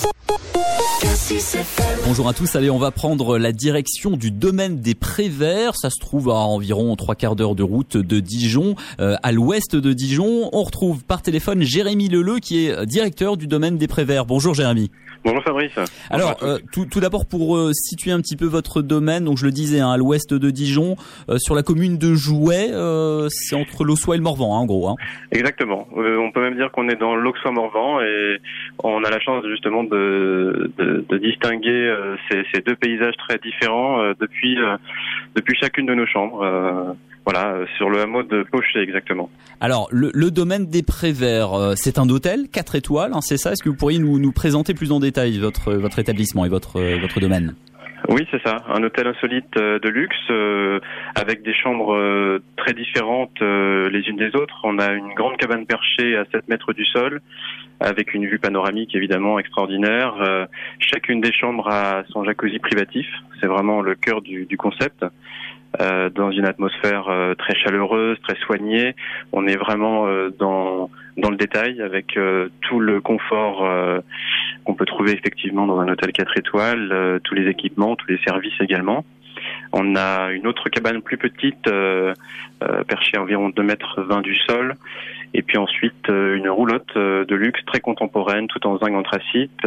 Bonjour à tous, allez, on va prendre la direction du domaine des Préverts. Ça se trouve à environ 3/4 d'heure de route de Dijon, à l'ouest de Dijon. On retrouve par téléphone Jérémy Leleu qui est directeur du domaine des Préverts. Bonjour Jérémy. Bonjour Fabrice. Alors, tout d'abord pour situer un petit peu votre domaine, donc je le disais, à l'ouest de Dijon, sur la commune de Jouet, c'est entre l'Aussois et le Morvan, en gros. Exactement. On peut même dire qu'on est dans l'Auxois-Morvan et on a la chance justement de distinguer ces deux paysages très différents depuis chacune de nos chambres. Sur le hameau de Pochet exactement. Alors, le domaine des Préverts, c'est un hôtel 4 étoiles, c'est ça? Est-ce que vous pourriez nous présenter plus en détail votre établissement et votre domaine? Oui, c'est ça. Un hôtel insolite de luxe avec des chambres très différentes les unes des autres. On a une grande cabane perchée à 7 mètres du sol avec une vue panoramique évidemment extraordinaire. Chacune des chambres a son jacuzzi privatif. C'est vraiment le cœur du concept. Dans une atmosphère très chaleureuse, très soignée. On est vraiment dans le détail avec tout le confort qu'on peut trouver effectivement dans un hôtel 4 étoiles, tous les équipements, tous les services également. On a une autre cabane plus petite, perchée à environ 2,20 mètres du sol. Et puis ensuite une roulotte de luxe très contemporaine, tout en zinc anthracite.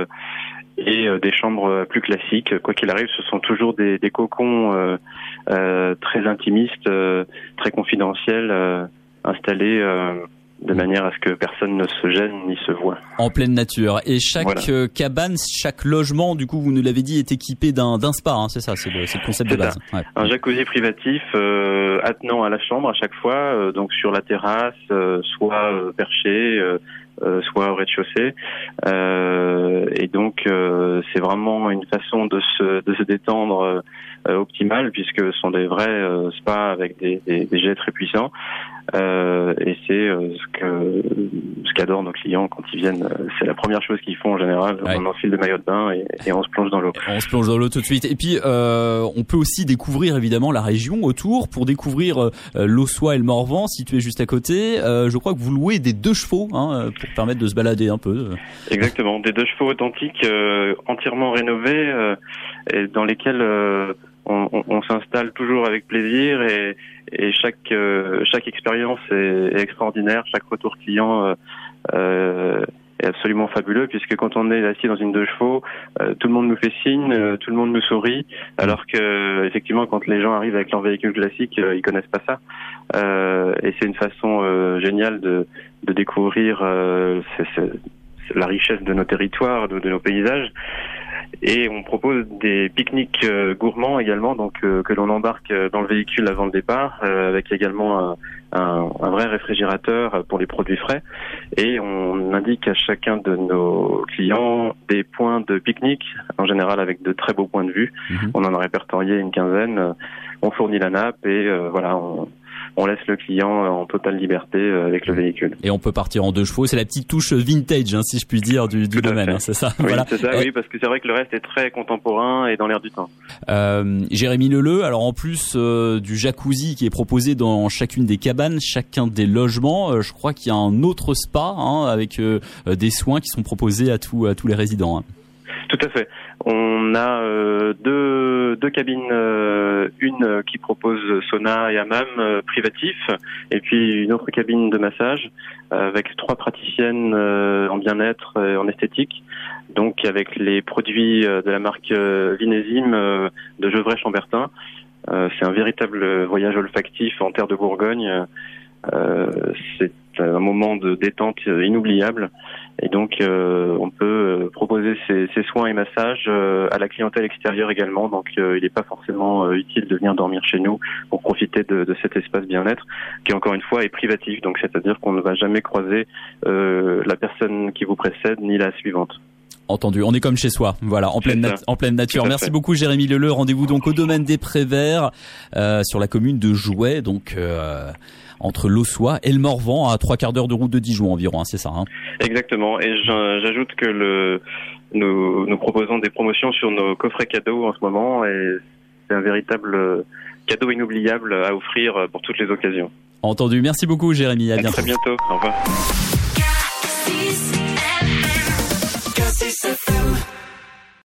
Et des chambres plus classiques. Quoi qu'il arrive, ce sont toujours des cocons très intimistes, très confidentiels, installés de manière à ce que personne ne se gêne ni se voit. En pleine nature. Et chaque cabane, chaque logement, du coup, vous nous l'avez dit, est équipé d'un spa, c'est ça, c'est le concept de base. Ouais. Un jacuzzi privatif attenant à la chambre à chaque fois, donc sur la terrasse, soit perché, soit au rez-de-chaussée, et donc c'est vraiment une façon de se détendre optimale, puisque ce sont des vrais spas avec des jets très puissants, et c'est ce qu'adorent nos clients quand ils viennent. C'est la première chose qu'ils font en général. Ouais. On enfile le maillot de bain et on se plonge dans l'eau. On se plonge dans l'eau tout de suite. Et puis on peut aussi découvrir évidemment la région autour. Pour découvrir l'Aussois et le Morvan situés juste à côté, je crois que vous louez des 2 chevaux pour permettre de se balader un peu. Exactement, des 2 chevaux authentiques entièrement rénovés et dans lesquels on s'installe toujours avec plaisir et chaque expérience est extraordinaire. Chaque retour client est absolument fabuleux, puisque quand on est assis dans une 2 chevaux, tout le monde nous fait signe, tout le monde nous sourit, alors que effectivement quand les gens arrivent avec leur véhicule classique, ils connaissent pas ça. Et c'est une façon géniale de découvrir la richesse de nos territoires, de nos paysages. Et on propose des pique-niques gourmands également, donc que l'on embarque dans le véhicule avant le départ, avec également un vrai réfrigérateur pour les produits frais. Et on indique à chacun de nos clients des points de pique-nique, en général avec de très beaux points de vue. On en a répertorié une 15aine. On fournit la nappe et on laisse le client en totale liberté avec le véhicule. Et on peut partir en 2 chevaux. C'est la petite touche vintage, si je puis dire, du domaine. C'est ça. Oui, voilà. C'est ça. Oui, parce que c'est vrai que le reste est très contemporain et dans l'air du temps. Jérémy Leleu, alors en plus du jacuzzi qui est proposé dans chacune des cabanes, chacun des logements, je crois qu'il y a un autre spa avec des soins qui sont proposés à tous les résidents. Tout à fait. On a deux cabines, une qui propose sauna et hammam privatif, et puis une autre cabine de massage avec 3 praticiennes en bien-être et en esthétique, donc avec les produits de la marque Vinésime de Gevrey-Chambertin. C'est un véritable voyage olfactif en terre de Bourgogne. C'est un moment de détente inoubliable, et donc on peut proposer ces soins et massages à la clientèle extérieure également, donc il n'est pas forcément utile de venir dormir chez nous pour profiter de cet espace bien-être qui encore une fois est privatif, donc c'est-à-dire qu'on ne va jamais croiser la personne qui vous précède ni la suivante. Entendu, on est comme chez soi, voilà, en pleine nature. Merci beaucoup Jérémy Leleu. Rendez-vous donc au domaine des Préverts sur la commune de Jouet, donc entre l'Aussois et le Morvan, à 3/4 d'heure de route de Dijon environ, c'est ça Exactement, et j'ajoute que nous proposons des promotions sur nos coffrets cadeaux en ce moment, et c'est un véritable cadeau inoubliable à offrir pour toutes les occasions. Entendu, merci beaucoup Jérémy, à bientôt. Très bientôt, au revoir. FM.